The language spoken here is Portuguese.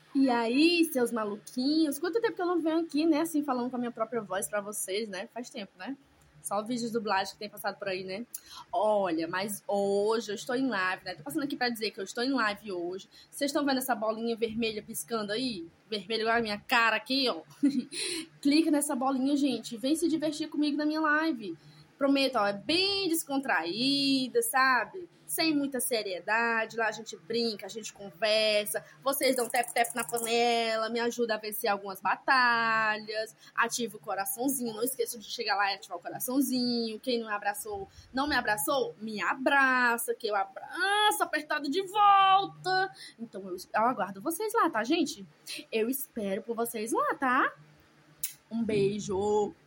E aí, seus maluquinhos, quanto tempo que eu não venho aqui, né, assim, falando com a minha própria voz pra vocês, né? Faz tempo, né? Só vídeos de dublagem que tem passado por aí, né? Olha, mas hoje eu estou em live, né? Tô passando aqui pra dizer que eu estou em live hoje. Vocês estão vendo essa bolinha vermelha piscando aí? Vermelho igual a minha cara aqui, ó. Clica nessa bolinha, gente. Vem se divertir comigo na minha live. Prometo, ó, é bem descontraída, sabe? Sem muita seriedade. Lá a gente brinca, a gente conversa. Vocês dão tap-tap na panela, me ajuda a vencer algumas batalhas. Ativa o coraçãozinho. Não esqueça de chegar lá e ativar o coraçãozinho. Quem não me abraçou, me abraça, que eu abraço apertado de volta. Então eu aguardo vocês lá, tá, gente? Eu espero por vocês lá, tá? Um beijo!